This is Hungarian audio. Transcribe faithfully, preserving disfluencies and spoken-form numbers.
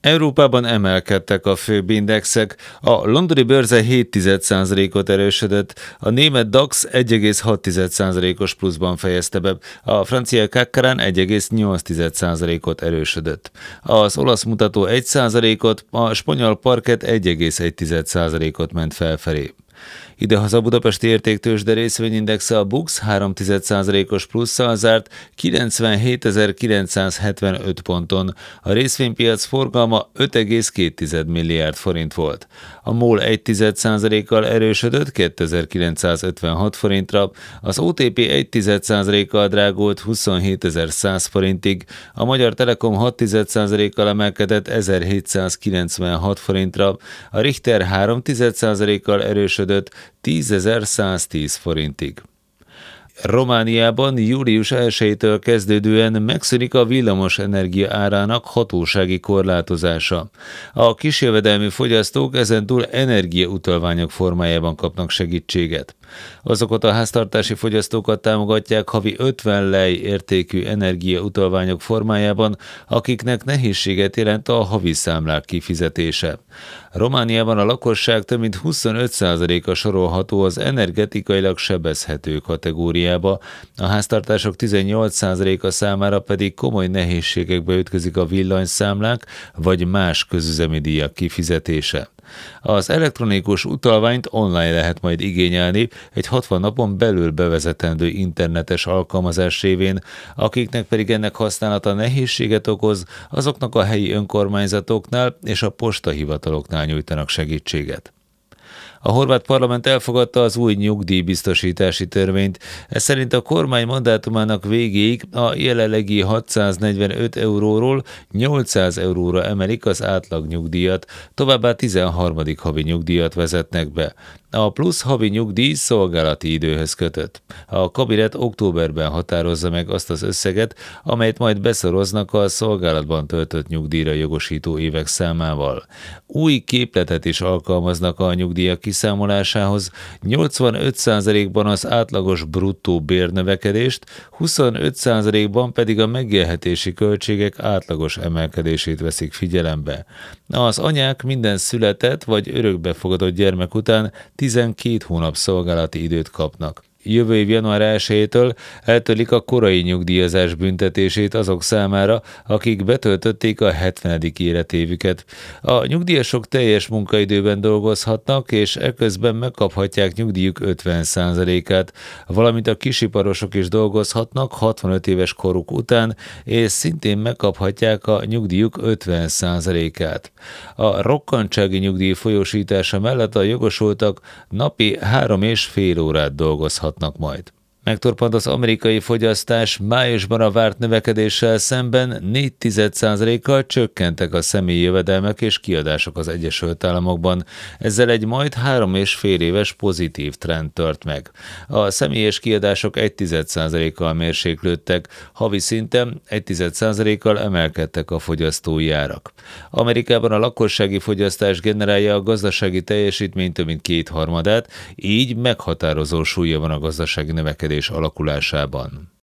Európában emelkedtek a főbb indexek, a londoni bőrze hét egész egy százalékot erősödött, a német DAX egy egész hat százalékos pluszban fejezte be, a francia C A C Quarante egy egész nyolc százalékot erősödött. Az olasz mutató egy százalékot, a spanyol parket egy egész egy százalékot ment felfelé. Idehaza a budapesti értéktőzsde részvényindexe a BUX három egész egy százalékos plusszal zárt kilencvenhétezer-kilencszázhetvenöt ponton, a részvénypiac forgalma öt egész két milliárd forint volt. A MOL egy tized százalékkal erősödött kétezer-kilencszázötvenhat forintra, az o té pé egy tized százalékkal drágult huszonhétezer-száz forintig, a Magyar Telekom hat tized százalékkal emelkedett ezerhétszázkilencvenhat forintra, a Richter három tized százalékkal erősödött tízezer-száztíz forintig. Romániában július elsejétől kezdődően megszűnik a villamos energia árának hatósági korlátozása. A kisjövedelmű fogyasztók ezentúl energiautalványok formájában kapnak segítséget. Azokat a háztartási fogyasztókat támogatják havi ötven lej értékű energiautalványok formájában, akiknek nehézséget jelent a havi számlák kifizetése. Romániában a lakosság több mint huszonöt százaléka sorolható az energetikailag sebezhető kategóriába, a háztartások tizennyolc százaléka számára pedig komoly nehézségekbe ütközik a villanyszámlák vagy más közüzemi díjak kifizetése. Az elektronikus utalványt online lehet majd igényelni egy hatvan napon belül bevezetendő internetes alkalmazás révén, akiknek pedig ennek használata nehézséget okoz, azoknak a helyi önkormányzatoknál és a postahivataloknál nyújtanak segítséget. A horvát parlament elfogadta az új nyugdíjbiztosítási törvényt, ez szerint a kormány mandátumának végéig a jelenlegi hatszáznegyvenöt euróról nyolcszáz euróra emelik az átlag nyugdíjat, továbbá tizenharmadik havi nyugdíjat vezetnek be. A plusz havi nyugdíj szolgálati időhöz kötött. A kabinet októberben határozza meg azt az összeget, amelyet majd beszoroznak a szolgálatban töltött nyugdíjra jogosító évek számával. Új képletet is alkalmaznak a nyugdíjak kiszámolásához, nyolcvanöt százalékban az átlagos bruttó bérnövekedést, huszonöt százalékban pedig a megélhetési költségek átlagos emelkedését veszik figyelembe. Az anyák minden született vagy örökbefogadott gyermek után tizenkét hónap szolgálati időt kapnak. Jövő év január elsejétől eltörlik a korai nyugdíjazás büntetését azok számára, akik betöltötték a hetvenedik életévüket. A nyugdíjasok teljes munkaidőben dolgozhatnak, és eközben megkaphatják nyugdíjuk ötven százalékát, valamint a kisiparosok is dolgozhatnak hatvanöt éves koruk után, és szintén megkaphatják a nyugdíjuk ötven százalékát. A rokkantsági nyugdíj folyósítása mellett a jogosultak napi három és fél órát dolgozhatnak majd. Megtorpant az amerikai fogyasztás, májusban a várt növekedéssel szemben négy tized százalékkal csökkentek a személyi jövedelmek és kiadások az Egyesült Államokban. Ezzel egy majd három és fél éves pozitív trend tört meg. A személyes kiadások egy tized százalékkal mérséklődtek, havi szinten egy tized százalékkal emelkedtek a fogyasztói árak. Amerikában a lakossági fogyasztás generálja a gazdasági teljesítmény több mint kétharmadát, így meghatározó súlya van a gazdasági növekedés alakulásában.